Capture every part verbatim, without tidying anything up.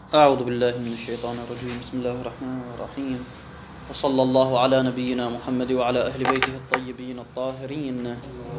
أعوذ بالله من الشيطان الرجيم. بسم الله الرحمن الرحيم، وصلى الله على نبينا محمد وعلى أهل بيته الطيبين الطاهرين.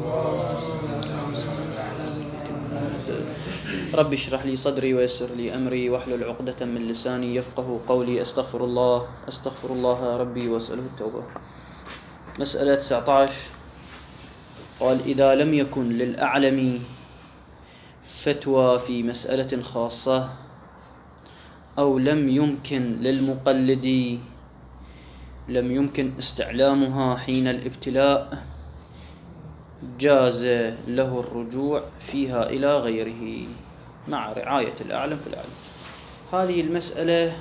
رب اشرح لي صدري ويسر لي أمري واحلل عقدة من لساني يفقه قولي. أستغفر الله أستغفر الله ربي وأسأله التوبة. مسألة تسعة عشر، قال: إذا لم يكن للأعلم فتوى في مسألة خاصة أو لم يمكن للمقلد لم يمكن استعلامها حين الابتلاء، جاز له الرجوع فيها إلى غيره مع رعاية الأعلم في الأعلم. هذه المسألة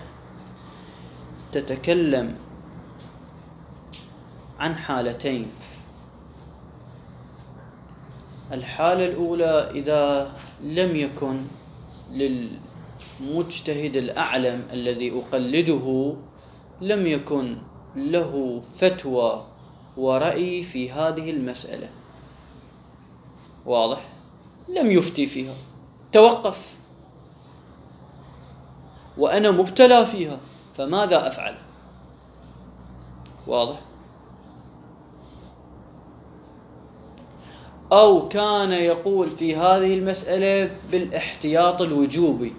تتكلم عن حالتين. الحالة الأولى: إذا لم يكن للمجتهد الأعلم الذي أقلده لم يكن له فتوى ورأي في هذه المسألة، واضح؟ لم يفتي فيها، توقف، وأنا مبتلى فيها، فماذا أفعل؟ واضح؟ أو كان يقول في هذه المسألة بالاحتياط الوجوبي،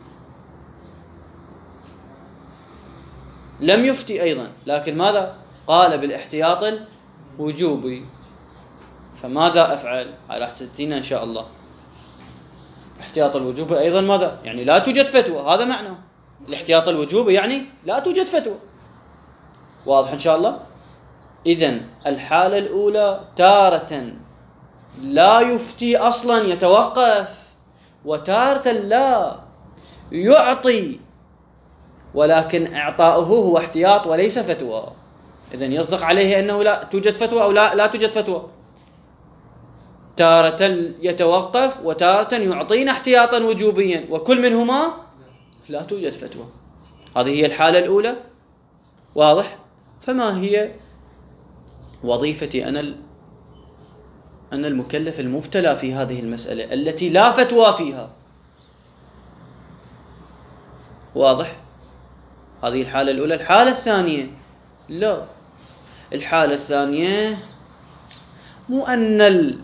لم يفتي أيضا، لكن ماذا؟ قال بالاحتياط الوجوبي، فماذا أفعل؟ على حتتنا إن شاء الله. احتياط الوجوبي أيضا ماذا؟ يعني لا توجد فتوى، هذا معنى الاحتياط الوجوبي، يعني لا توجد فتوى. واضح إن شاء الله؟ إذن الحالة الأولى تارة لا يفتي أصلا، يتوقف، وتارة لا يعطي، ولكن إعطاؤه هو احتياط وليس فتوى. إذن يصدق عليه أنه لا توجد فتوى أو لا لا توجد فتوى. تارة يتوقف وتارة يعطينا احتياطا وجوبيا، وكل منهما لا توجد فتوى. هذه هي الحالة الأولى. واضح؟ فما هي وظيفتي أنا أنا المكلف المبتلى في هذه المسألة التي لا فتوى فيها؟ واضح؟ هذه الحالة الأولى. الحالة الثانية: لا، الحالة الثانية مو أن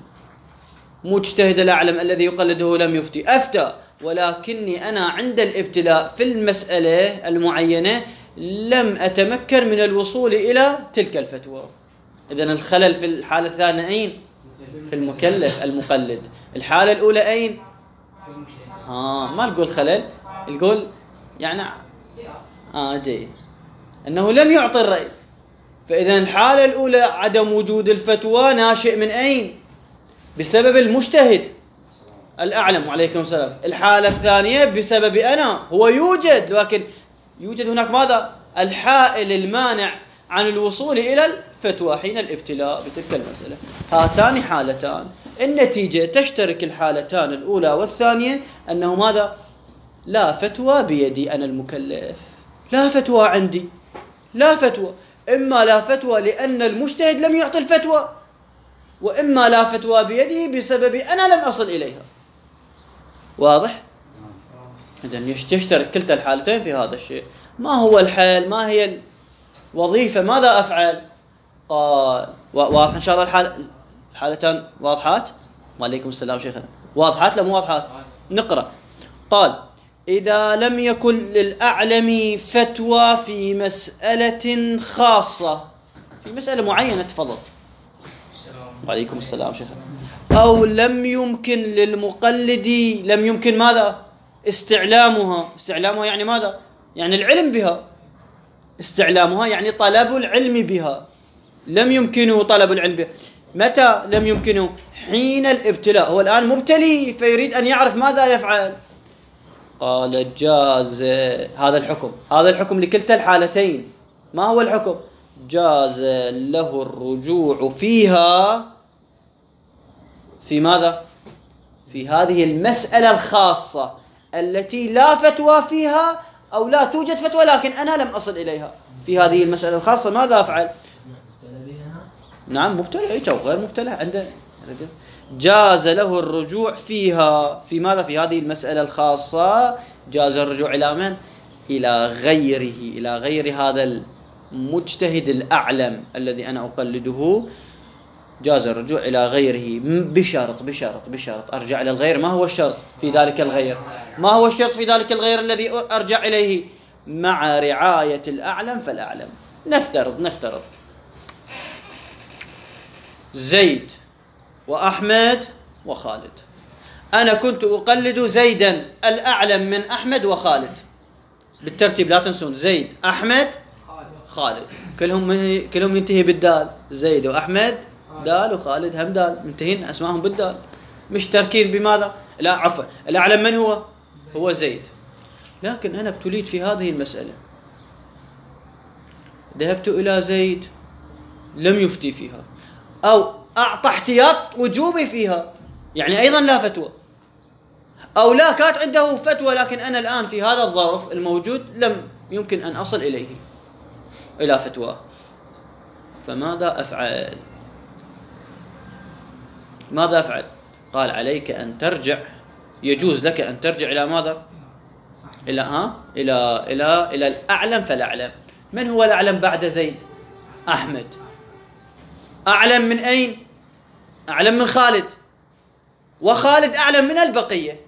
المجتهد الأعلم الذي يقلده لم يفتي، أفتى، ولكني أنا عند الابتلاء في المسألة المعينة لم أتمكن من الوصول إلى تلك الفتوى. إذن الخلل في الحالة الثانية أين؟ في المكلف المقلد. الحالة الأولى أين؟ آه ما نقول خلل، نقول يعني آه جيد أنه لم يعطي الرأي. فإذا الحالة الأولى عدم وجود الفتوى ناشئ من أين؟ بسبب المجتهد الأعلم، وعليكم السلام. الحالة الثانية بسبب أنا، هو يوجد، لكن يوجد هناك ماذا؟ الحائل المانع عن الوصول إلى الفتوى حين الابتلاء بتلك المسألة. هاتان حالتان، النتيجة تشترك الحالتان الأولى والثانية أنه ماذا؟ لا فتوى بيدي أنا المكلف، لا فتوى عندي، لا فتوى. إما لا فتوى لأن المجتهد لم يعطي الفتوى، وإما لا فتوى بيدي بسبب أنا لم أصل إليها. واضح؟ إذن يشترك كلتا الحالتين في هذا الشيء. ما هو الحل؟ ما هي الوظيفة؟ ماذا أفعل؟ قال واضح إن شاء الله. الحال الحالتان واضحات؟ وعليكم السلام شيخنا. واضحات لا مو واضحات؟ نقرأ. قال: إذا لم يكن للأعلم فتوى في مسألة خاصة، في مسألة معينة، تفضل. وعليكم السلام شيخنا. أو لم يمكن للمقلد، لم يمكن ماذا؟ استعلامها. استعلامها يعني ماذا؟ يعني العلم بها. استعلامها يعني طلب العلم بها. لم يمكنه طلب العلم بها. متى لم يمكنه؟ حين الابتلاء. هو الآن مبتلي فيريد أن يعرف ماذا يفعل. قال: جاز هذا الحكم، هذا الحكم لكلتا الحالتين. ما هو الحكم؟ جاز له الرجوع فيها في ماذا؟ في هذه المسألة الخاصة التي لا فتوى فيها أو لا توجد فتوى لكن أنا لم أصل إليها. في هذه المسألة الخاصة ماذا أفعل؟ نعم مبتلى أو غير مبتلى عنده. جاز له الرجوع فيها في ماذا؟ في هذه المسألة الخاصة جاز الرجوع إلى من؟ إلى غيره، إلى غير هذا المجتهد الأعلم الذي أنا أقلده، جاز الرجوع إلى غيره بشرط بشرط بشرط أرجع إلى الغير. ما هو الشرط في ذلك الغير؟ ما هو الشرط في ذلك الغير الذي أرجع إليه؟ مع رعاية الأعلم فالأعلم. نفترض نفترض زيد وأحمد وخالد، أنا كنت أقلد زيدا الأعلم من أحمد وخالد بالترتيب، لا تنسون زيد أحمد خالد، كلهم كلهم ينتهي بالدال، زيد وأحمد دال وخالد هم دال، منتهين أسمائهم بالدال، مشتركين بماذا؟ لا عفوا، الأعلم من هو؟ هو زيد. لكن أنا ابتليت في هذه المسألة، ذهبت إلى زيد لم يفتي فيها، أو أعطى احتياط وجوبي فيها، يعني أيضا لا فتوى، أو لا كانت عنده فتوى لكن أنا الآن في هذا الظرف الموجود لم يمكن أن أصل إليه إلى فتوى، فماذا أفعل؟ ماذا أفعل؟ قال عليك أن ترجع، يجوز لك أن ترجع إلى ماذا؟ إلى ها؟ إلى إلى إلى الأعلم فالأعلم. من هو الأعلم بعد زيد؟ أحمد. أعلم من أين؟ أعلم من خالد، وخالد أعلم من البقية،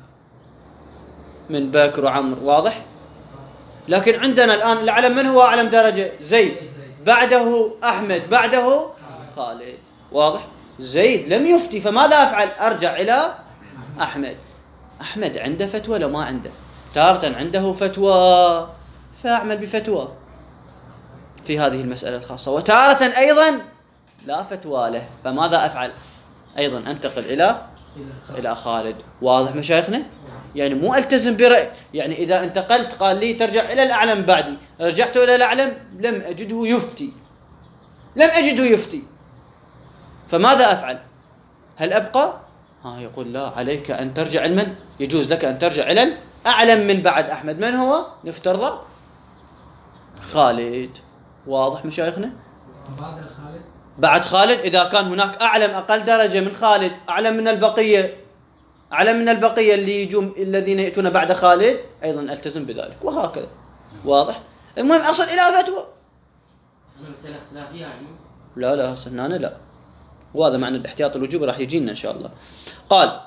من بكر وعمر، واضح؟ لكن عندنا الآن الأعلم من هو أعلم درجة؟ زيد، بعده أحمد، بعده خالد، واضح؟ زيد لم يفتي، فماذا أفعل؟ أرجع إلى أحمد. أحمد عنده فتوى لو ما عنده؟ تارة عنده فتوى فأعمل بفتوى في هذه المسألة الخاصة، وتارة أيضا لا فتوى له، فماذا أفعل؟ أيضا أنتقل إلى إلى خالد. واضح مشايخنا؟ يعني مو ألتزم برأي، يعني إذا انتقلت قال لي ترجع إلى الأعلم بعدي، رجعت إلى الأعلم لم أجده يفتي، لم أجده يفتي، فماذا أفعل؟ هل أبقى؟ ها يقول لا، عليك أن ترجع علما، يجوز لك أن ترجع إلى الأعلم من بعد أحمد. من هو؟ نفترض خالد. واضح مشايخنا؟ بعد خالد، بعد خالد إذا كان هناك أعلم أقل درجة من خالد، أعلم من البقية، أعلم من البقية اللي يجون الذين يأتون بعد خالد، أيضا ألتزم بذلك، وهكذا. واضح؟ المهم أصل إلى فتوى. أنا مسألة اختلافية يعني؟ لا لا هنا لا، وهذا معنى الاحتياط الوجوبي راح يجينا إن شاء الله. قال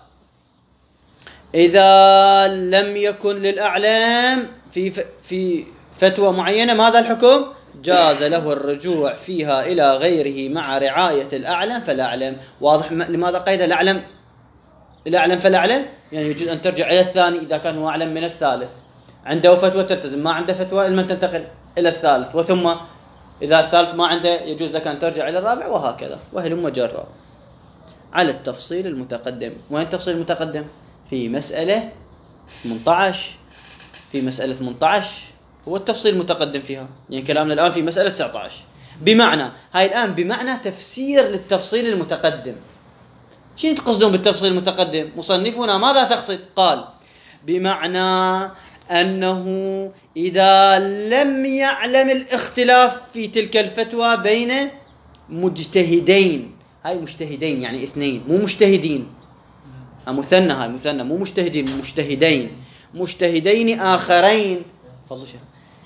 إذا لم يكن للأعلام في في فتوى معينة ماذا الحكم؟ جاز له الرجوع فيها إلى غيره مع رعاية الأعلم فالأعلم. واضح لماذا قيد الأعلم الأعلم فالأعلم؟ يعني يجوز أن ترجع إلى الثاني إذا كان هو أعلم من الثالث، عنده فتوى تلتزم، ما عنده فتوى إلما تنتقل إلى الثالث، وثم إذا الثالث ما عنده يجوز لك أن ترجع إلى الرابع، وهكذا وهلم جرا على التفصيل المتقدم. وين التفصيل المتقدم؟ في مسألة ثمانية عشر، في مسألة ثمانية عشر هو التفصيل المتقدم فيها، يعني كلامنا الآن في مسألة تسعة عشر، بمعنى هاي الآن بمعنى تفسير للتفصيل المتقدم. شنو تقصدون بالتفصيل المتقدم؟ مصنفنا ماذا تقصد؟ قال بمعنى أنه إذا لم يعلم الاختلاف في تلك الفتوى بين مجتهدين، هاي مجتهدين يعني اثنين، مو مجتهدين، مثنى، هاي مثنى، مو مجتهدين، مجتهدين، مجتهدين آخرين، فضل شيخ،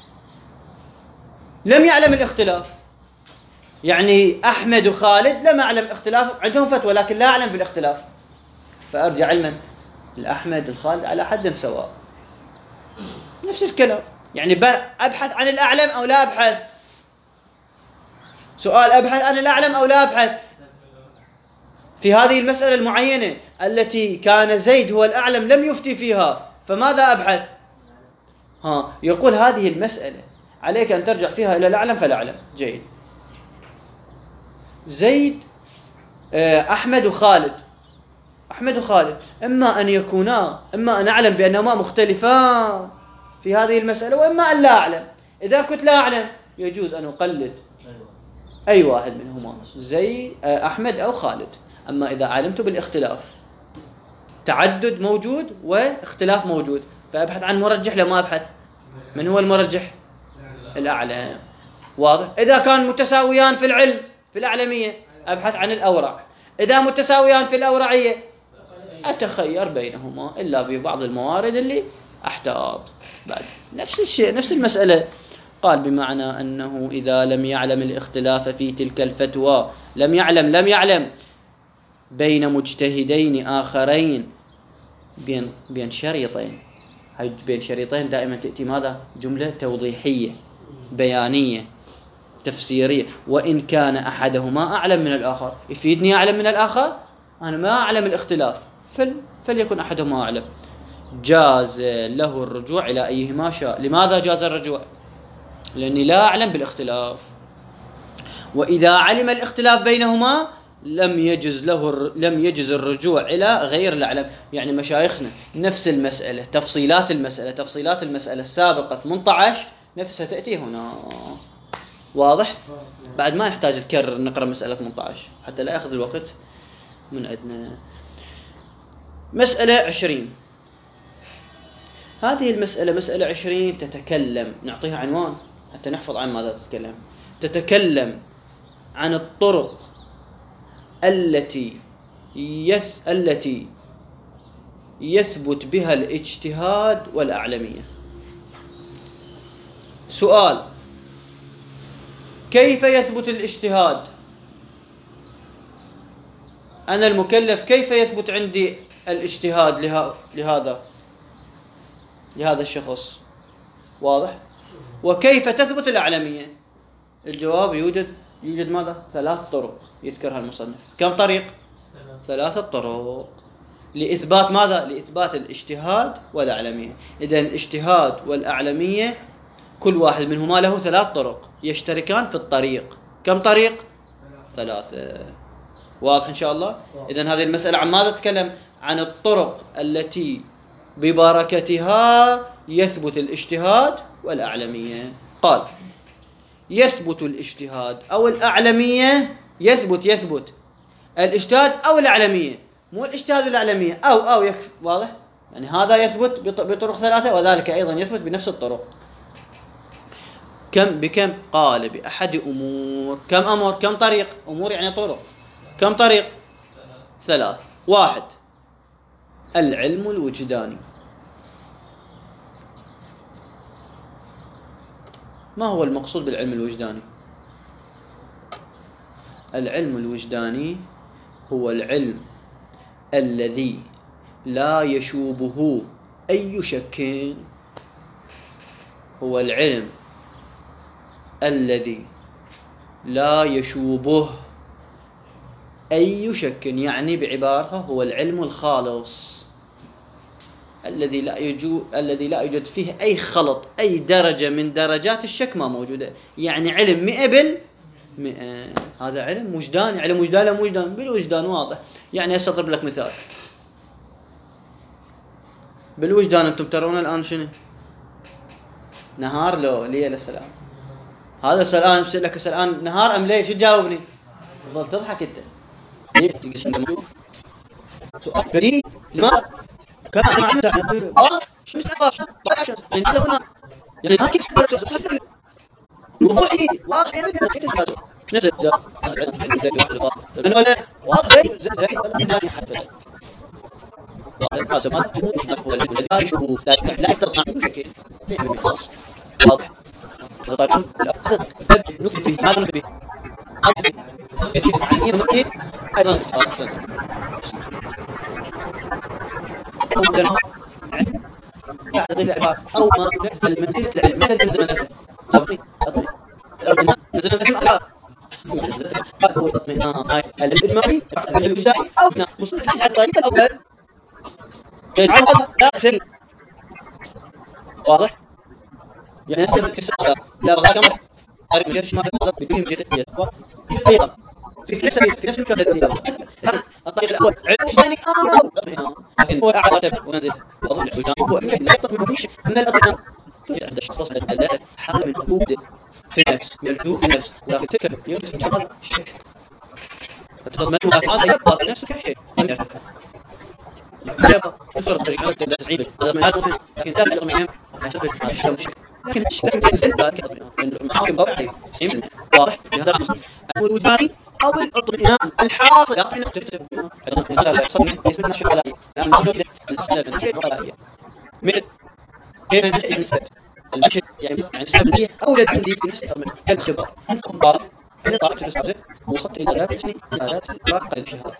لم يعلم الاختلاف، يعني أحمد وخالد لم أعلم اختلاف، عندهم فتوى لكن لا أعلم بالاختلاف، فأرجع علما الأحمد الخالد على حد سواء، نفس الكلام. يعني أبحث عن الأعلم أو لا أبحث؟ سؤال، أبحث عن الأعلم أو لا أبحث في هذه المسألة المعينة التي كان زيد هو الأعلم لم يفتي فيها، فماذا أبحث؟ ها يقول هذه المسألة عليك أن ترجع فيها إلى الأعلم فالأعلم. جيد. زيد أحمد وخالد، أحمد وخالد إما أن يكونا، إما أن أعلم بأنهما مختلفان في هذه المسألة، وإما أن لا أعلم. إذا كنت لا أعلم يجوز أن أقلد أي واحد منهما، زيد أحمد أو خالد. أما إذا علمت بالاختلاف، تعدد موجود واختلاف موجود، فأبحث عن مرجح لما أبحث من هو المرجح؟ الأعلم. واضح؟ إذا كان متساويان في العلم في الأعلمية أبحث عن الأورع، إذا متساويان في الأورعية أتخير بينهما، إلا في بعض الموارد اللي أحتاط بعد. نفس الشيء، نفس المسألة. قال بمعنى أنه إذا لم يعلم الاختلاف في تلك الفتوى، لم يعلم لم يعلم بين مجتهدين آخرين بين بين شريطين. هاي بين شريطين دائما تأتي ماذا؟ جملة توضيحية بيانية تفسيرية. وإن كان أحدهما أعلم من الآخر، يفيدني أعلم من الآخر، أنا ما أعلم الاختلاف، فل فليكن أحدهما أعلم. جاز له الرجوع إلى أيهما شاء. لماذا جاز الرجوع؟ لأني لا أعلم بالاختلاف. وإذا علم الاختلاف بينهما لم يجز له لم يجز الرجوع إلى غير الأعلم. يعني مشايخنا نفس المسألة، تفصيلات المسألة تفصيلات المسألة السابقة ثمانية عشر نفسها تأتي هنا. واضح؟ بعد ما نحتاج نكرر نقرأ مسألة ثمانية عشر حتى لا يأخذ الوقت من عندنا. مسألة عشرين. هذه المسألة مسألة عشرين تتكلم، نعطيها عنوان حتى نحفظ عن ماذا تتكلم. تتكلم عن الطرق التي يث التي يثبت بها الاجتهاد والأعلمية. سؤال: كيف يثبت الاجتهاد؟ أنا المكلف، كيف يثبت عندي الاجتهاد له... لهذا لهذا الشخص؟ واضح؟ وكيف تثبت الأعلمية؟ الجواب يوجد يوجد ماذا؟ ثلاث طرق يذكرها المصنف. كم طريق؟ ثلاثة طرق لإثبات ماذا؟ لإثبات الاجتهاد والأعلمية. إذن الاجتهاد والأعلمية كل واحد منهما له ثلاث طرق يشتركان في الطريق. كم طريق؟ ثلاثة. واضح إن شاء الله؟ إذن هذه المسألة عن ماذا تتكلم؟ عن الطرق التي ببركتها يثبت الاجتهاد والأعلمية. قال: يثبت الاجتهاد أو الأعلمية. يثبت يثبت الاجتهاد أو الأعلمية، مو الاجتهاد والأعلمية أو أو يكفي. واضح؟ يعني هذا يثبت بطرق ثلاثة وذلك أيضا يثبت بنفس الطرق. كم بكم؟ قال: بأحد أمور. كم أمور؟ كم طريق؟ أمور يعني طرق. كم طريق؟ ثلاث. واحد: العلم الوجداني. ما هو المقصود بالعلم الوجداني؟ العلم الوجداني هو العلم الذي لا يشوبه أي شك. هو العلم الذي لا يشوبه أي شك، يعني بعبارة هو العلم الخالص الذي لا يوجد الذي لا يوجد فيه أي خلط، أي درجة من درجات الشك ما موجودة. يعني علم مئة بالمئة. هذا علم وجداني. علم وجدان لا وجدان بالوجدان. واضح؟ يعني أضرب لك مثال. بالوجدان أنتم ترون الآن شنو؟ نهار لو ليلة؟ سلام. هذا السؤال بسأل لك الآن نهار أم ليل؟ شو تجاوبني؟ تظل تضحك أنت. سؤال بديهي. لماذا؟ كان معنا اه شو مستقبل شو يعني هذا هنا يعني ما كيف تقول وضوحي واضح يعني نزل انا ولا واضح زي زي زي حتى واضح حسب هذا هو الذي يشوف لا يقدر شكل واضح. طيب نكتب به ماذا نكتب به؟ ايضا هذه العبارة أو ما نزل منزلة العلم ما نزل منزلة أطري أطري نزل منزلة أطري الإجمالي الوجداني أو مصنف على الطريقة الأول يجعل هذا لا سري. واضح؟ يعني نسبة السؤال لا بغى كم أريد من يرش ما يضبط بدون جديد أيضا في نفس في نفس الكلام الذي الطريق الأول الوجداني أو لكن هو أعرف ونزل وضع الوجدان هو لا يطلب منه شيء من الأطعمة. عند الشخص الذي حال من الوجود في النفس من الهدوء في النفس ولكن تكلم يرسل جمال شك فتضمن هذا يبقى في نفسك شيء لم يرتفع يبقى يفرض تجعل تسعيد هذا من هذا لكن دائما الأطعمة لا تفرق على شيء لكن لكن سلسلة ذلك المحاكم ضوء عليه واضح لهذا الوجداني أو الإطمئنان الحاصل يعطينا تكتب هذا لا يحصل ليس من الشيء على لأن موجود السنة من الشيء على من كيف نشأ السد المشي يعني يعني السبب أولى عندي في نفسي من الشباب أنتم طالب أنا طالب تدرس عزف وصلت إلى ذات سنين إلى ذات الواقع الشهادة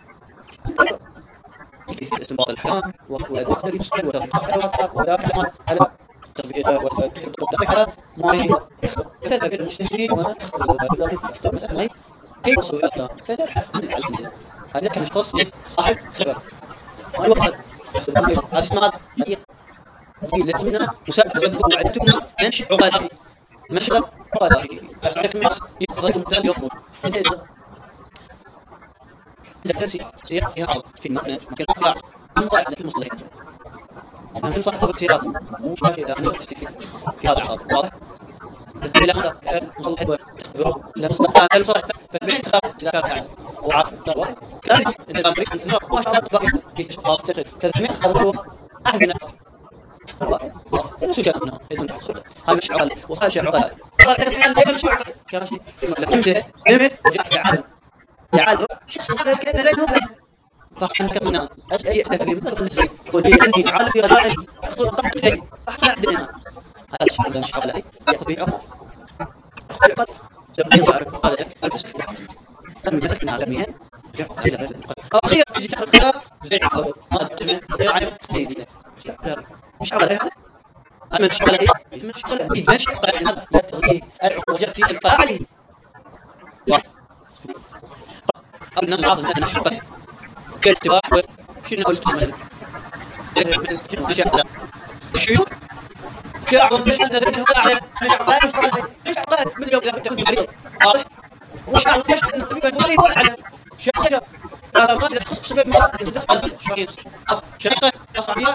في استنباط الأحكام والأدلة التي تسأل وتطبق وتعمل على تطبيق والتطبيق على معايير فتذهب إلى المجتهدين ومثلا كيف تصل إلى فتبحث عن العلم هذا كان يخص صاحب خبرة والوقت أسماء في لأننا مساعدة وعدتنا منشأ عقادي منشأ عقادي فأسعدك الناس يفضل مثال يوم عندك سياق فيها عرض في المعنى ممكن فيها مطاعدة في المصدرين أنا في صاحب سياق مو شاشة إذا أنا في في هذا العرض واضح إلى هذا مصلح وتختبره إلى مصلح كان صالح فالبيت خاف إذا كان فعل وعارف واضح كان إذا كان مريض إنه ما شاء الله تبقى في تشخيصات تشخيص كذا من خبره أحد من الله الله شو كان إنه إذا نحصل هذا مش عقل وخاشع عقل صار كذا فعل هذا مش عقل كاشي لكن أنت نمت وجاء في عقل يعال شخص هذا كأنه زي هو فأحسن كمنا أي أسئلة في مطلق النفسي واللي عندي فعال في غزائل أحصل أطلق شيء أحسن عندنا هذا الشيء هذا مش عقل يستطيع أخطأ سبب يعرف هذا البس تم مسكنا هذا مين جاء إلى أخيرا يجي تحت الخلاف زي عقله ما تجمع غير عارف سيزي مش عقل هذا أما مش عقل إيه مش عقل إيه مش عقل هذا لا تغيه أرعب وجدتي البقاء عليه قلنا العاصم أنا شقه كالتباح وشنو قلت من الشيء الشيوخ كأعظم مش هذا ذكر على مش عقل مش عقل مش عقل من يوم ذاك تكون مريض واضح مش عقل مش أن الطبيب الفلاني ولا على شقه هذا ما تخص بسبب ما تدخل شقين شقه أصابيها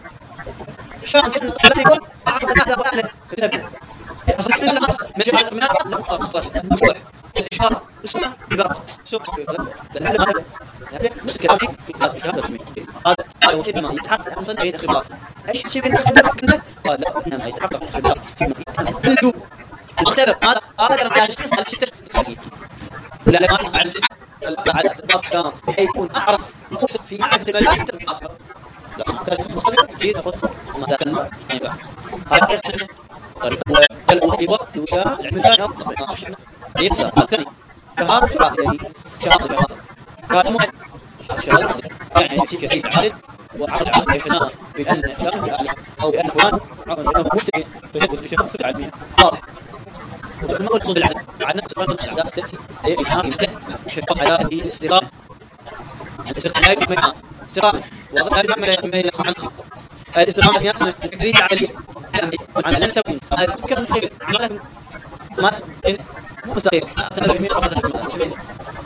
شان جدا الذي يقول أعرف هذا وأعلم كتابه أصلا كل الناس مجموعة من هذا لا مختار مفتوح الإشارة اسمه ببعض سوق لأن هذا نفس الكلام في هذا هذا هذا وحيد ما يتحقق مثلا أي خبرات أي شيء من الخبرات كله قال لا إنما يتحقق خبرات في مكان كله مختبر هذا هذا كان يعني شخص هذا شيء تسألي ولا لا ما أعرف على استنباط كلام بحيث يكون أعرف مقصد في معرفة المجال التطبيقات لا كان مختبر جيد أخذ وما ذاك النوع هذا كيف طيب الإباء الوشاة العملية طبعا شحنة يفسر الثاني شهادة شهادة شهادة شهادة مهم شهادة يعني في كثير عدد وعدد عدد يحنا بأن فلان أو بأن فلان أنه مشتري تجد شهادة ستة علمية واضح وما هو الصوت العدد عن نفس فرض الأعداد ستة أي إنها يصلح شرط على هذه الاستقامة الاستقامة لا يمكن استقامة وأظن هذه تعمل يميل عنك الاستقامة يصنع الفكرية العملية عن لن تكون هذا الفكرة مستقيم عملك ما مو مستقيم أستمر بمين أخذ المستقيم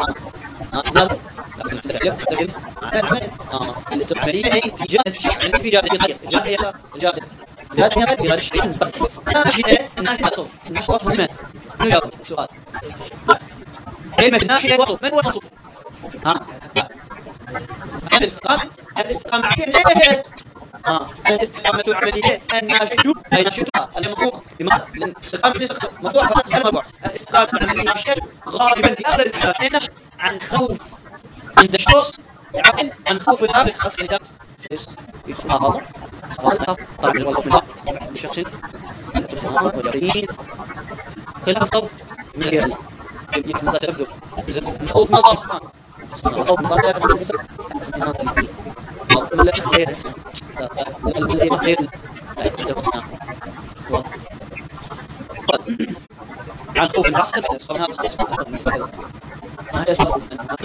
هذا لكن عندك علم عندك علم الاستقامية هي في جهة الشيء عندي في جهة الغير الجهة هي الجهة الجهة هي في هذا الشيء ناشئة ناشئة وصف الناس وصف من من يجاوب سؤال كلمة ناشئة وصف من هو الوصف ها الاستقامة الاستقامة هي آه. الاستقامة العملية الناشئة أي ناشئتها المرفوع بما الاستقامة مرفوع فقط على المرفوع الاستقامة العملية الناشئة غالبا في أغلب الحالات عن خوف عند الشخص يعقل عن خوف الناس الخارجات يفهم هذا طبعا الوظيفة منها عند شخص واليقين خلاف الخوف من غير يمكن هذا تبدو الخوف ما ضاف الخوف ما ضاف الذي غير الذي غير عن خوف الناس فهذا قسم ما هي سبب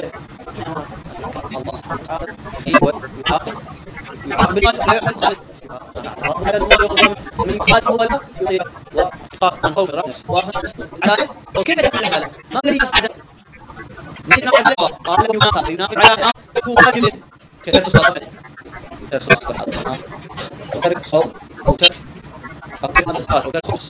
الله سبحانه وتعالى يعاقب يعاقب الناس لا يخالف من يخالف هو لا وخاف من خوف الرب وهذا وكيف يفعل هذا؟ ما الذي يفعل؟ مثل نوع الدعوة قال له ينافع ينافع على هو واجب كيف تصرف كيف تصرف هذا ترك صوم أو ترك أقيم الصلاة أو ترك خمس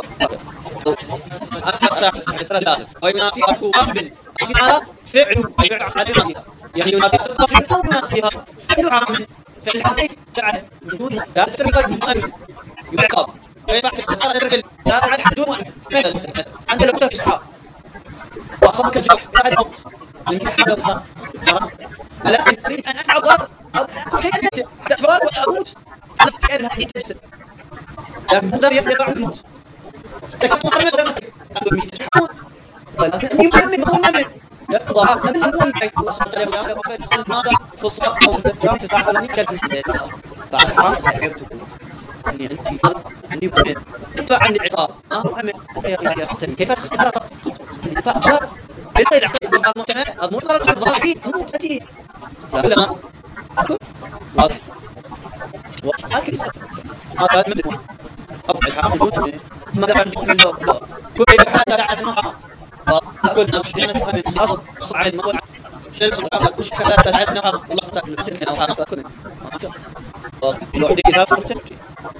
أسمع أسمع ذلك وينافي أكو واجب في هذا فعل فعل يعني ينافي الطاقة أو ينافيها فعل عام فعل عام فعل من دون لا تترك المؤمن يعقب ويفعل تقال الرجل لا تعد حد دون مثل مثل عند لو في إسحاق وأصابك الجرح بعد موت الامتحان هذا حرام لكن أريد أن أتعب أو شيء حتى أتفرغ وأموت أنا بأنها تجسد لكن مقدار يفرق عن الموت. سكت محرمة غير متحمل ولكن يؤمن مؤمن يقضى هذا من المؤمن حيث الله سبحانه وتعالى يقول ماذا في الصلاة أو في الفرام تستعفلني كلمة بعد حرام عجبتكم يعني عندي عندي مؤمن ادفع عني العقاب ما هو مؤمن يا حسن كيف تختار فأنا بالله يعطيك بعض المحتمل هذا مو صار ضاحي مو تأتي فلا واضح واضح أكيد هذا من المؤمن أفعل حرام المؤمن ما دفع من الله كل حاجة عن المحرم كل نفس يعني مؤمن أصل صعيد مقول شيء صعب كل شيء لا تعدنا هذا الله تعالى سكنا وهذا فكنا الوحدة إذا تمشي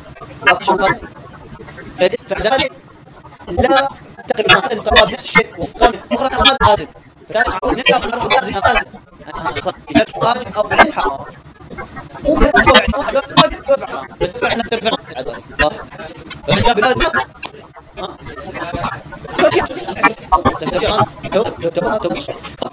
فذلك لا تقريبا هذا القرار نفس الشيء واستقام أخرى هذا لازم فكان عاوز نفسه في المرة لازم هذا أنا صار إذا واجب أو فعل حرام ممكن أن يعني واحد واجب يفعل يدفع أنك ترفع العدالة الله فإذا بلاد ها تبغى تبغى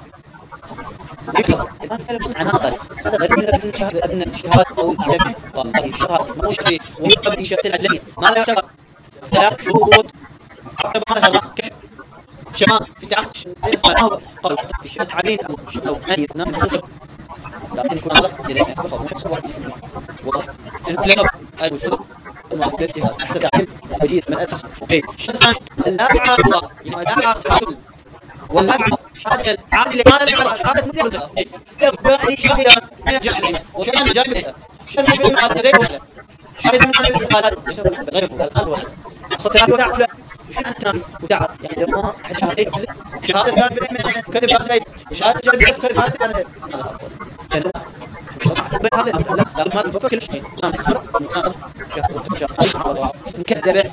يكره ما نتكلم عن هذا هذا غير من ابن شهاده ابن الشهاده او العلمي والله شهاده مو شيء ويقبل شهاده العلمي ما لا يعتبر ثلاث شروط حتى هذا كشف شمال في تعرف قال في شهاده عدين او او اي سنه لكن يكون هذا دليل مو شخص واحد والله العلماء قالوا شروط المؤكدة حسب علم الحديث مسألة اي شخص لا يعارض يعني لا يعارض والمعنى شهادة عادل ما لا يعرف شهادة مثل يقبل شهادة من الجاهلين وشهادة الجاهلين شهادة من هذا غير ولا شهادة من هذا الاستفادة غير هذا ولا صدق ولا ولا شهادة وتعرف يعني لما شهادة شهادة شهادة كتب هذا شهادة شهادة كتب هذا هذا هذا لا ما بفكر شيء كذبه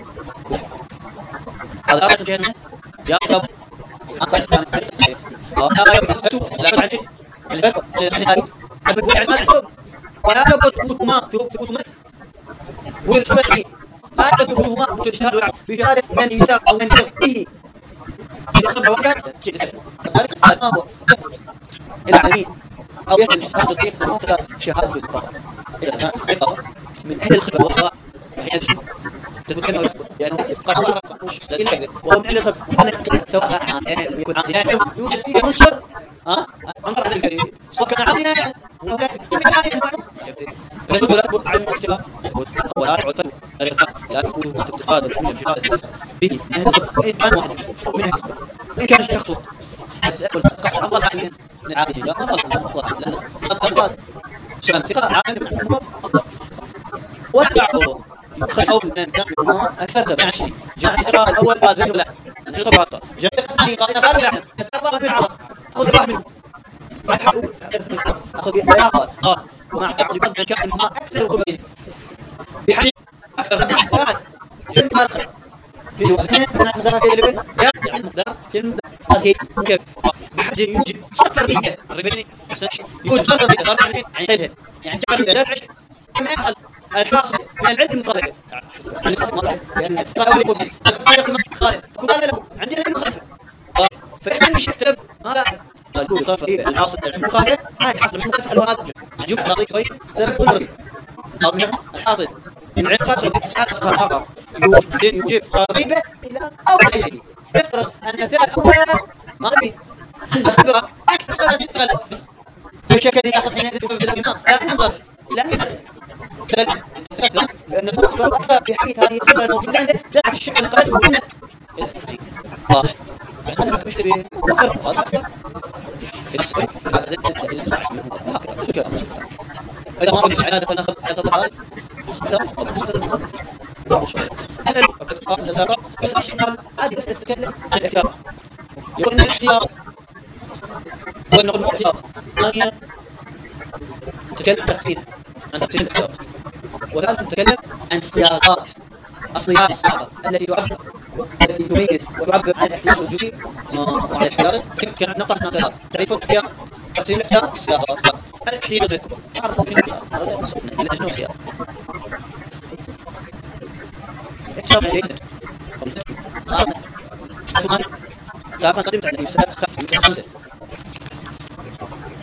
هذا رأيك جهنم يا رب أقل كان السيف لا يفتوه لا تعجل الباب يعني هذا أبد يعني ما تكتب ولا تبط ما تبط ما والشبكي لا تبط ما تشهد في شهادة من يساق أو من يغفيه إذا صبح وكان ذلك ما هو العلمين أو يحمل الشهادة الغير سنوات شهادة الصلاة إذا كان عقاب من أهل الخبر والله حين تسمى كلمة ويكتب لأنه إسقاط الله مش لكن وهو من أهل الخبر سواء عن أهل يكون عن أهل يوجد فيه مصدر ها أنظر عن الكريم سواء كان عن أهل وهناك من عن أهل ولا تبط عن المشتبه ولا تعود فن غير صح لا تقوله في اقتصاد الحمية في هذا الناس به أهل الخبر إن كان واحد من أهل الخبر إن كان الشخص أسأل أفضل عن من العادي لا أفضل لا أفضل لا أفضل شان ثقة عامل أفضل ولا بعضه خلوا من أكثر تبع شيء جاء ثقة الأول بعد زوج لا ثقة بعض جاء ثقة الثاني قال أنا خالد لا أتفضل من عرب أخذ واحد منهم بعد حقوق أخذ بياخذ قال مع يقدم كان ما أكثر الخبرين بحديث أكثر من واحد شو الفرق في الوزنين أنا مدرك اللي بين يعني مدرك كلمة هذه ممكن بحاجة يوجد صفر بيئة الربيني يوجد صفر بيئة ضرب عليه عن خيرها يعني جعل لا تعيش كما يأخذ الحاصل من العلم المصالح لأن الصلاة يقول الخالق ما خالق فكل هذا له عندنا علم مخالفة فإذا مش يكتب هذا قال صفر بيئة الحاصل العلم المخالفة هذا الحاصل المخالفة له هذا جمع نظيف شوي سنة كل ربيع الحاصل من علم خارج الإسعاد أصبح آخر يوجد يوجد قريبة إلى أو غيره يفترض أن الفئة الأولى ما أدري الخبرة أكثر من الفئة الأكثر فالشكل الذي أصل حين يدفع بالإمام لا أنظر لا أنظر لأن الخبرة أكثر في حديث هذه الخبرة الموجودة عنده لا الشكل القادم منه واضح عندما تشتري مخر هذا أكثر يصبح هذا هكذا سكر إذا ما رجع العادة فنأخذ هذا أسأل جزاك بس أشتغل هذه بس تتكلم عن الاحتياط يقول إن الاحتياط هو النقل الاحتياط ثانيا تتكلم عن تقسيم عن تقسيم الاحتياط وثالثا تتكلم عن الصياغات الصياغة الصياغة التي تعبر التي تميز وتعبر عن الاحتياط الوجودي وعن الاحتياط كيف نقطع من ثلاث تعريف الاحتياط تقسيم الاحتياط الصياغات الاحتياط غير أعرف ممكن الاحتياط هذا شنو الاحتياط احتياط ليست ثم سابقا قدمت عن النبي صلى الله عليه وسلم خمسة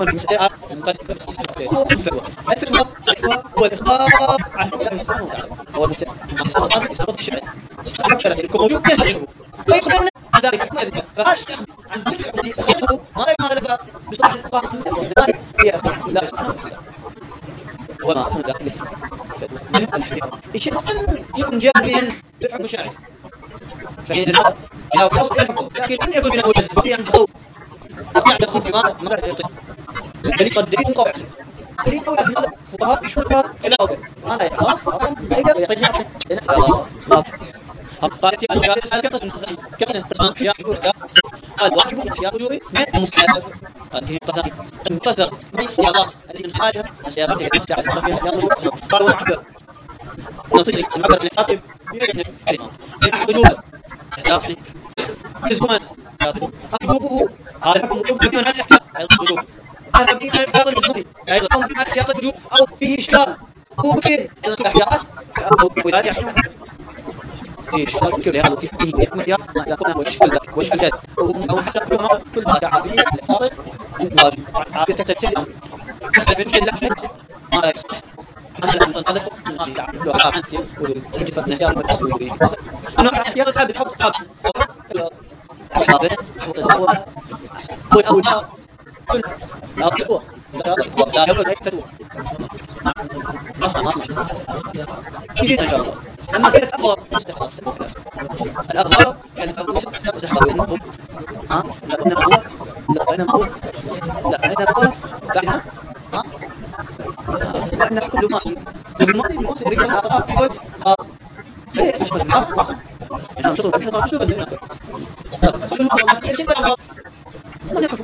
هون المسألة المقدمة الفتوى. الفتوى هو الإخبار عن الله سبحانه وتعالى. هو المفتوى. ما يصير هذا يصير الشرع. استخراج شرعي يكون موجود يستخرجه. ويخبرنا عن ذلك الحكم هذا. فهذا الشخص عن ذلك الحكم يستخرجه ما لا يمارس بصلاح الإخبار هي أخبار الله سبحانه وتعالى. وما هو ذاك الاسم من الاحتياط شخصا يكون جازيا بالحكم الشرعي فحين النظر الى وصف الحكم لكن لن يكون بينه جزم يعني خوف يدخل في ما ما يعطي الدليل الدليل قواعد الدليل قواعد ماذا فقهاء الشبهه الى اول ماذا يخاف ايضا يطيح الله هم قالت يا أخي هذا كم قسم كم قسم إحياء وجوبي هذا واجب إحياء وجوبي من المستحب هذه قسم متفق من السياقات التي من خلالها السياقات التي تستعد فيها الإحياء وجوبي قالوا نعبر نصدق نعبر الإحياء بهذه الكلمة الإحياء وجوبا إحياء يزمن وجوبه هذا حكم وجوب يكون هذا الإحياء أيضا وجوب هذا من الإحياء الوجوبي أيضا أو من الإحياء الوجوب أو فيه إشكال هو كثير من الإحياءات أو ولاية يحيون في شغل كل هذا في فيه يحمل لا كنا وشكل وشكل جد أو حتى كل ما كل ما عابية الاقتصاد واجب عابية تتبتدي أمر أخذ من شيء لا شيء ما لا يصح أنا لا أنصن هذا ما في تعب لو عن أنت وجفت نهاية وجود أنا احتياط الحب الحب الحب الحب حط الهواء هو الأول كل لا هو لا يبغى لا يفتوى أصلا ما يجي إن شاء الله لما كانت أفضل استخلاص الأفضل كانت أفضل استخلاص بينهم ها لا أنا هو لا أنا هو لا أنا هو بعدها ها وأنا كل ما بالماضي الموصل رجع على طرف يقول ها ليه تشمل الأفضل أنا شغل بيها شغل بيها شو ما صار شيء شيء أفضل أنا أقول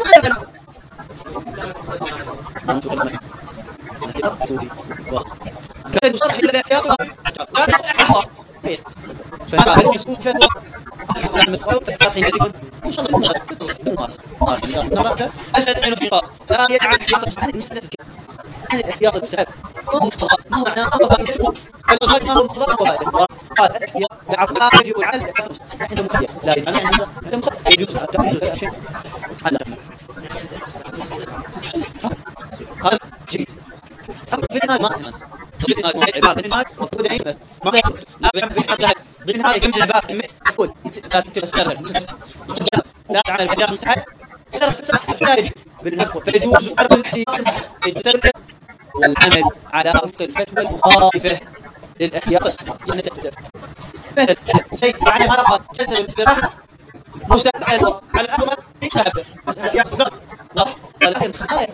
كان يصرح إلى الاحتياط هذا أحوال فهذا هل يسكون فيه نعم الخوف فإحاطي يكون إن شاء الله يكون ناس ناس إن شاء الله نراك أسأل عن الحقاء لا يدعى الاحتياط هذه مسألة عن الاحتياط المستحب ما هو مقتضى ما هو معناه ما هو فائدة الغاية ما هو مقتضى ما هو فائدة قال الاحتياط بعقلها يجب العالم الاحتياط عنده مخير لا يجب عنده مخير يجوز التأمين ولا شيء هذا هذا جيد في النهاية ما في عبارة في النهاية مفروض أن يثبت ما يقول لا بعمل بحاجة بالنهاية كم الباب يقول لا تسترجع لا تعمل بحاجة مستحيل صرف صرف لا يجب بالنهاية فيجوز أرض الاحتياط يجترك والعمل على وفق الفتوى المخالفة للإحتياط يعني تقدر مثل شيء يعني هذا جلسة الاستراحة مستحيل على الأغلب يتابع يصدق ولكن خلاص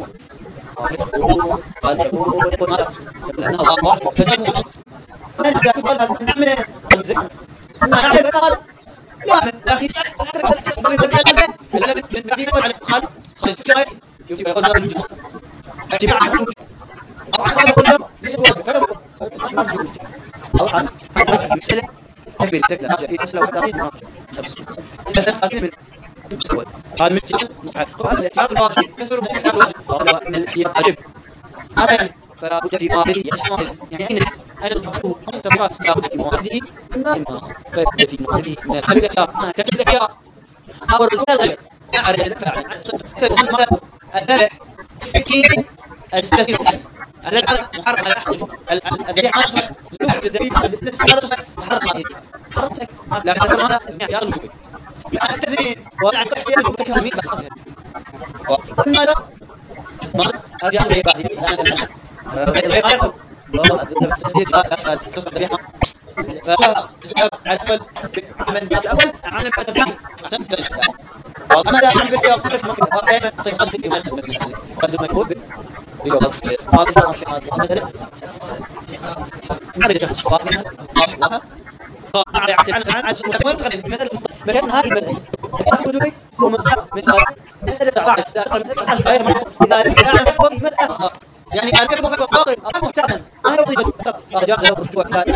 قال يقول يقول ماذا؟ لأنه الله فجأة أنا إذا كنت قال نعمل زين نعمل قال لا لكن أترك ما يقول على الزين على من بعد يقول على خال خال كيف يوفي يقول هذا الجمع اجتماع هذا كله يسوي فرق أو عن مسألة تكبير تكبير ناجح في مسألة واحدة مسألة قليل من سوى هذا مثل مستحب وهذا الاحتياط الواجب كسر من الاحتياط الواجب وهو ان الاحتياط واجب هذا يعني فلا بد في ماضيه يعني اين اين المطلوب ان تبقى لا بد في ماضيه اما اما فلا بد في ماضيه من الحبل الاحتياط ما كتب الاحتياط او الرجال غير يعرف الفاعل فهم الذبح السكين السكين هذا محرم على احد الذبيحه اصلا يوجد الذبيحه الاستثمار محرم عليه حرمتك لا هذا هذا معيار وجوبي يعتذر ولا يستحي أن يتكلم مين بعد ماذا؟ ماذا؟ أرجع لي بعد غير غير والله بس أسير خلاص أشهد تصل ذبيحة فلا تسحب على الأول من بعد الأول عن بعد الثاني عشان تسلم ماذا يعني بالله أقول ما في دائما تصل في الإيمان قد ما يكون يقول هذا مثلا ما بدي أخذ الصلاة منها على على على المتكلم تقدم مثلا مكان هذه المسألة الوجوبي هو مسألة مسألة مسألة صعبة داخل مسألة غير مرتبط إذا كان هذا مسألة صعبة يعني أنا أقول لك باقي أصلا محترم ما هي وظيفة هذا جاء غير رجوع ثاني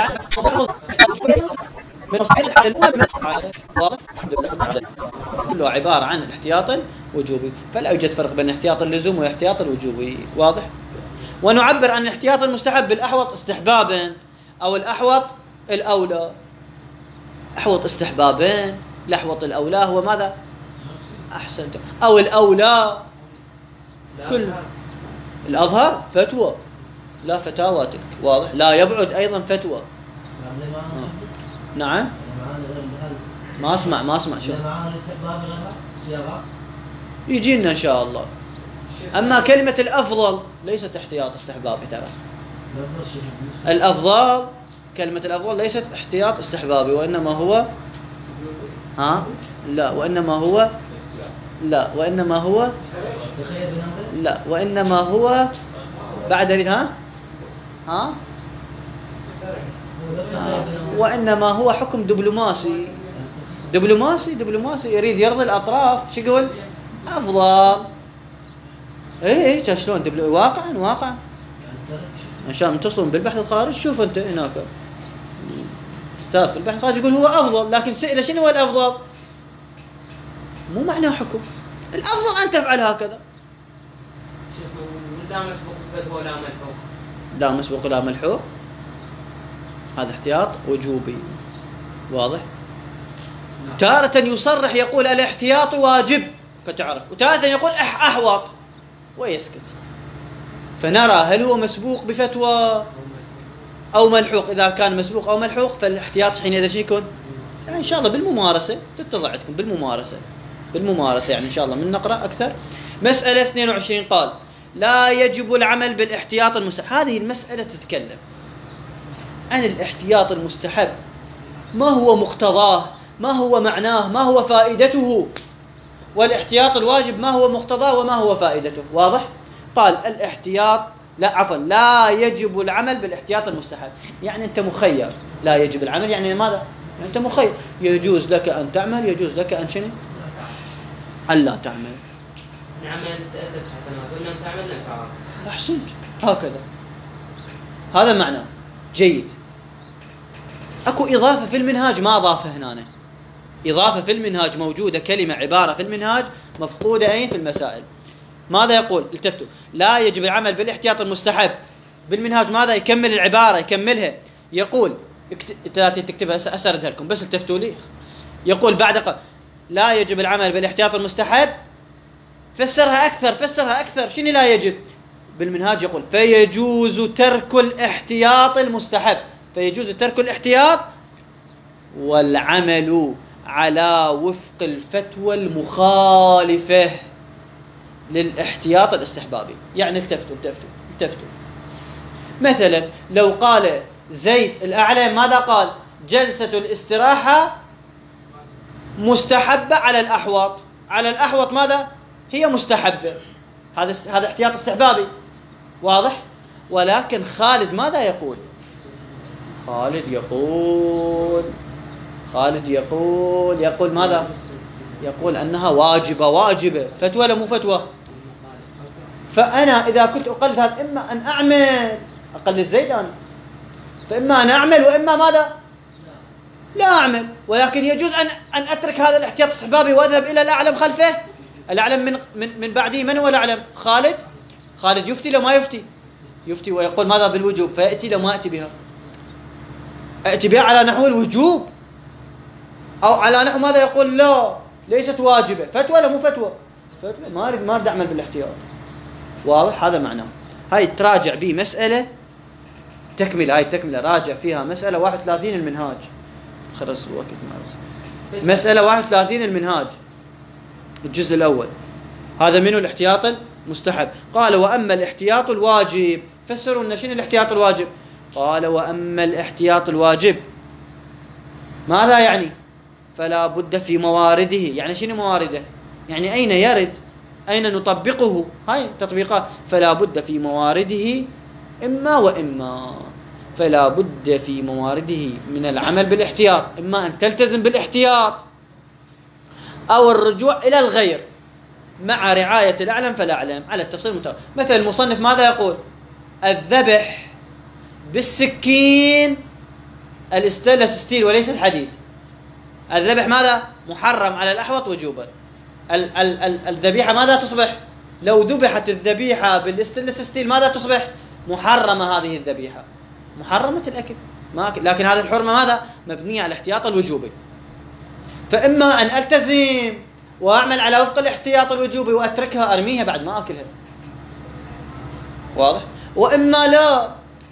من مستحيل الحاجة الأولى من واضح الحمد لله تعالى كله عبارة عن الاحتياط الوجوبي فلا يوجد فرق بين احتياط اللزوم واحتياط الوجوبي واضح ونعبر عن الاحتياط المستحب بالأحوط استحبابا أو الأحوط الأولى أحوط استحبابين الأحوط الأولى هو ماذا؟ أحسنت أو الأولى كل الأظهر فتوى لا فتاوى تلك، واضح؟ لا يبعد أيضا فتوى. نعم ما أسمع ما أسمع شو يجينا إن شاء الله. أما كلمة الأفضل ليست احتياط استحبابي، ترى الأفضل كلمة الأفضل ليست احتياط استحبابي، وإنما هو ها لا وإنما هو لا وإنما هو لا وإنما هو بعد ها ها وإنما هو حكم دبلوماسي دبلوماسي دبلوماسي يريد يرضي الأطراف. شو يقول؟ أفضل. إيه إيه شلون دبلو واقعا واقعا عشان تصل بالبحث الخارجي. شوف أنت هناك أستاذ في البحث الخارجي يقول هو أفضل، لكن سئل شنو هو الأفضل؟ مو معناه حكم. الأفضل أن تفعل هكذا. لا مسبوق الفتوى لا ملحوق. لا مسبوق لا ملحوق هذا احتياط وجوبي، واضح؟ تارة يصرح يقول الاحتياط واجب فتعرف، وتارة يقول أح أحوط ويسكت. فنرى هل هو مسبوق بفتوى أو ملحوق. إذا كان مسبوق أو ملحوق فالاحتياط حينئذ يكون يعني إن شاء الله بالممارسة تتضح عندكم بالممارسة بالممارسة يعني إن شاء الله من نقرأ أكثر. مسألة اثنين وعشرين قال لا يجب العمل بالاحتياط المستحب. هذه المسألة تتكلم عن الاحتياط المستحب، ما هو مقتضاه، ما هو معناه، ما هو فائدته، والاحتياط الواجب ما هو مقتضاه وما هو فائدته. واضح؟ قال الاحتياط لا عفوا لا يجب العمل بالاحتياط المستحب، يعني أنت مخير. لا يجب العمل يعني ماذا؟ يعني أنت مخير، يجوز لك أن تعمل يجوز لك أن شنو؟ ألا تعمل. نعمل تأتت حسنات ولم تعمل لن تعمل. أحسنت، هكذا هذا معناه جيد. أكو إضافة في المنهاج ما أضافها هنا، إضافة في المنهاج موجودة، كلمة عبارة في المنهاج مفقودة أين في المسائل. ماذا يقول؟ التفتوا لا يجب العمل بالاحتياط المستحب بالمنهاج. ماذا يكمل العبارة يكملها يقول تاتي تكتبها أسردها لكم بس التفتوا لي. يقول بعد قال لا يجب العمل بالاحتياط المستحب، فسرها أكثر فسرها أكثر شنو لا يجب بالمنهاج؟ يقول فيجوز ترك الاحتياط المستحب، فيجوز ترك الاحتياط والعمل على وفق الفتوى المخالفة للاحتياط الاستحبابي. يعني التفتوا التفتوا التفتوا مثلا لو قال زيد الأعلم ماذا قال؟ جلسة الاستراحة مستحبة على الأحوط. على الأحوط ماذا؟ هي مستحبة. هذا هذا احتياط استحبابي، واضح؟ ولكن خالد ماذا يقول؟ خالد يقول خالد يقول يقول ماذا؟ يقول أنها واجبة. واجبة فتوى ولا مو فتوى؟ فأنا إذا كنت أقلد هذا إما أن أعمل أقلد زيد أنا، فإما أن أعمل وإما ماذا؟ لا أعمل. ولكن يجوز أن أن أترك هذا الاحتياط الاستحبابي وأذهب إلى الأعلم خلفه. الأعلم من من من بعدي من هو الأعلم؟ خالد. خالد يفتي لو ما يفتي؟ يفتي ويقول ماذا بالوجوب، فيأتي لو ما أتي بها أتي بها على نحو الوجوب، أو على نحو ماذا يقول لا ليست واجبة. فتوى ولا مو فتوى؟ فتوى. ما أريد ما أريد أعمل بالاحتياط. واضح؟ هذا معناه. هاي تراجع بي مسألة تكمل، هاي تكملة راجع فيها مسألة واحد وثلاثين المنهاج. خلص الوقت مارس. مسألة واحد وثلاثين المنهاج الجزء الأول. هذا منه الاحتياط المستحب. قال وأما الاحتياط الواجب، فسروا لنا شنو الاحتياط الواجب. قال وأما الاحتياط الواجب ماذا يعني؟ فلا بد في موارده. يعني شنو موارده؟ يعني أين يرد، أين نطبقه. هاي تطبيقات. فلا بد في موارده إما وإما. فلا بد في موارده من العمل بالاحتياط، إما أن تلتزم بالاحتياط أو الرجوع إلى الغير مع رعاية الأعلم فالأعلم على التفصيل المتر. مثل المصنف ماذا يقول؟ الذبح بالسكين الستانلس ستيل وليس الحديد. الذبح ماذا؟ محرم على الأحوط وجوبا. ال- ال- ال- الذبيحة ماذا تصبح؟ لو ذبحت الذبيحة بالستانلس ستيل ماذا تصبح؟ محرمة. هذه الذبيحة محرمة الأكل، ما أكل. لكن هذه الحرمة ماذا؟ مبنية على الاحتياط الوجوبي. فإما أن ألتزم وأعمل على وفق الاحتياط الوجوبي وأتركها أرميها بعد ما أكلها. واضح؟ وإما لا،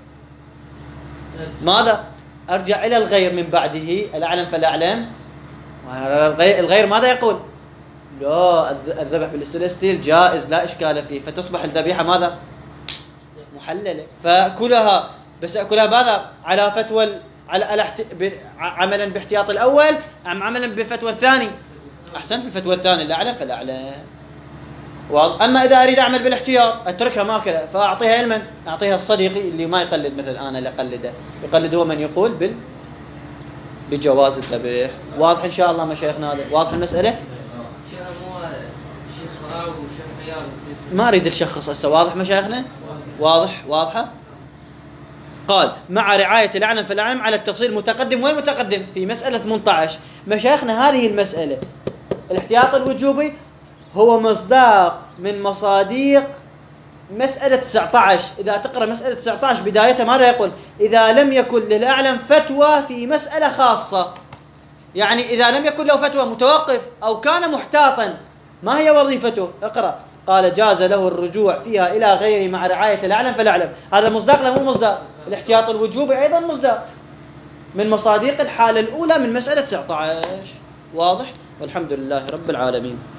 ماذا؟ أرجع إلى الغير من بعده، الأعلم فالأعلم. الغير ماذا يقول؟ لا، الذبح بالاستيل جائز لا إشكال فيه، فتصبح الذبيحة ماذا؟ محللة. فأكلها، بس أكلها ماذا؟ على فتوى على الاحت... ب... عملا باحتياط الأول أم عملا بفتوى الثاني؟ أحسن، بفتوى الثاني، الأعلم فالأعلم. واضح؟ أما إذا أريد أعمل بالاحتياط أتركها ماكلة، فأعطيها لمن؟ أعطيها الصديقي اللي ما يقلد مثل أنا اللي أقلده، يقلد هو من يقول بال بجواز الذبح. واضح إن شاء الله مشايخنا؟ هذا واضح المسألة؟ شيخ مو شيخ خراوي وشيخ خيار. ما أريد الشخص هسه. واضح مشايخنا؟ واضح؟ واضحة؟ قال مع رعاية الأعلم فالأعلم على التفصيل متقدم. وين متقدم؟ في مسألة ثمانية عشر. مشايخنا هذه المسألة الاحتياط الوجوبي هو مصداق من مصاديق مسألة تسعة عشر. إذا تقرأ مسألة تسعة عشر بدايتها ماذا يقول؟ إذا لم يكن للأعلم فتوى في مسألة خاصة، يعني إذا لم يكن له فتوى متوقف أو كان محتاطا، ما هي وظيفته؟ اقرأ. قال جاز له الرجوع فيها إلى غيره مع رعاية الأعلم فالأعلم. هذا مصداق له مو مصداق؟ الاحتياط الوجوبي أيضا مصداق من مصاديق الحالة الأولى من مسألة تسعة عشر. واضح؟ والحمد لله رب العالمين.